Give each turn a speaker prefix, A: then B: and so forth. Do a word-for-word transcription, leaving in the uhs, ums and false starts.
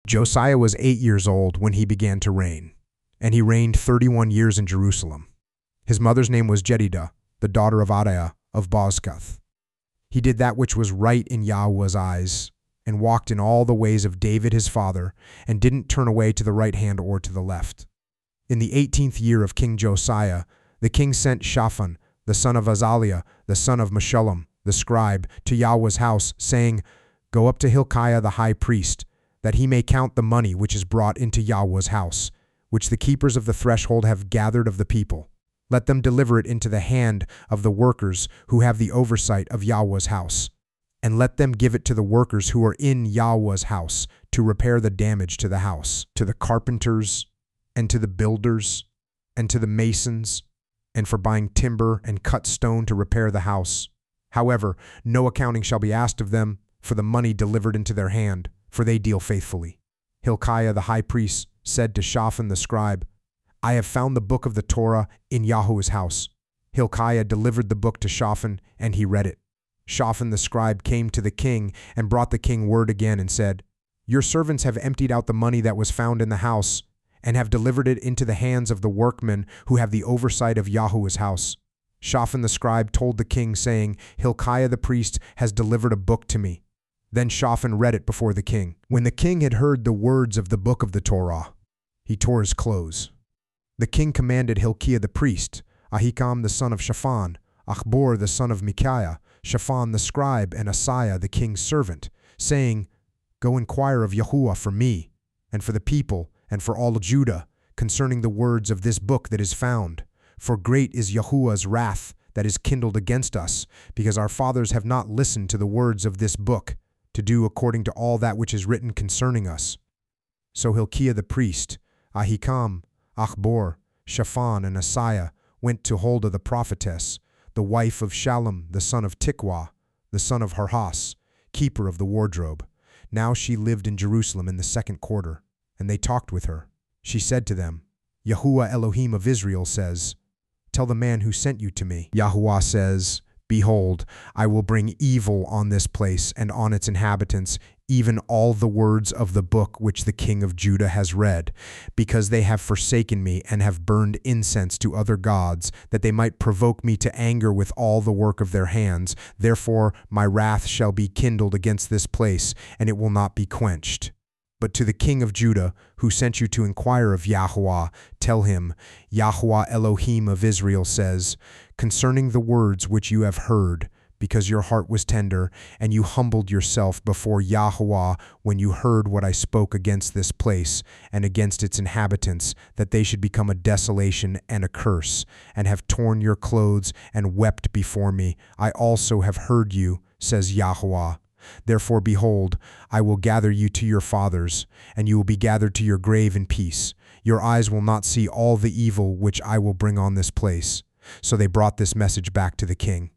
A: Josiah was eight years old when he began to reign, and he reigned thirty-one years in Jerusalem. His mother's name was Jedidah, the daughter of Adaiah of Bozkath. He did that which was right in Yahweh's eyes, and walked in all the ways of David his father, and didn't turn away to the right hand or to the left. In the eighteenth year of King Josiah, the king sent Shaphan, the son of Azaliah, the son of Meshullam, the scribe, to Yahweh's house, saying, Go up to Hilkiah the high priest, that he may count the money which is brought into Yahweh's house, which the keepers of the threshold have gathered of the people. Let them deliver it into the hand of the workers who have the oversight of Yahweh's house, and let them give it to the workers who are in Yahweh's house to repair the damage to the house, to the carpenters, and to the builders, and to the masons, and for buying timber and cut stone to repair the house. However, no accounting shall be asked of them for the money delivered into their hand, for they deal faithfully. Hilkiah the high priest said to Shaphan the scribe, I have found the book of the Torah in Yahweh's house. Hilkiah delivered the book to Shaphan, and he read it. Shaphan the scribe came to the king and brought the king word again and said, Your servants have emptied out the money that was found in the house, and have delivered it into the hands of the workmen who have the oversight of Yahweh's house. Shaphan the scribe told the king, saying, Hilkiah the priest has delivered a book to me. Then Shaphan read it before the king. When the king had heard the words of the book of the Torah, he tore his clothes. The king commanded Hilkiah the priest, Ahikam the son of Shaphan, Achbor the son of Micaiah, Shaphan the scribe, and Asaiah the king's servant, saying, Go inquire of Yahuwah for me, and for the people, and for all Judah, concerning the words of this book that is found. For great is Yahuwah's wrath that is kindled against us, because our fathers have not listened to the words of this book, to do according to all that which is written concerning us. So Hilkiah the priest, Ahikam, Achbor, Shaphan, and Asaiah went to Huldah the prophetess, the wife of Shallum the son of Tikwa, the son of Harhas, keeper of the wardrobe. Now she lived in Jerusalem in the second quarter, and they talked with her. She said to them, Yahuwah Elohim of Israel says, Tell the man who sent you to me. Yahuwah says, Behold, I will bring evil on this place and on its inhabitants, even all the words of the book which the king of Judah has read, because they have forsaken me and have burned incense to other gods, that they might provoke me to anger with all the work of their hands. Therefore my wrath shall be kindled against this place, and it will not be quenched. But to the king of Judah, who sent you to inquire of Yahuwah, tell him, Yahuwah Elohim of Israel says, Concerning the words which you have heard, because your heart was tender, and you humbled yourself before Yahuwah when you heard what I spoke against this place, and against its inhabitants, that they should become a desolation and a curse, and have torn your clothes and wept before me. I also have heard you, says Yahuwah. Therefore, behold, I will gather you to your fathers, and you will be gathered to your grave in peace. Your eyes will not see all the evil which I will bring on this place. So they brought this message back to the king.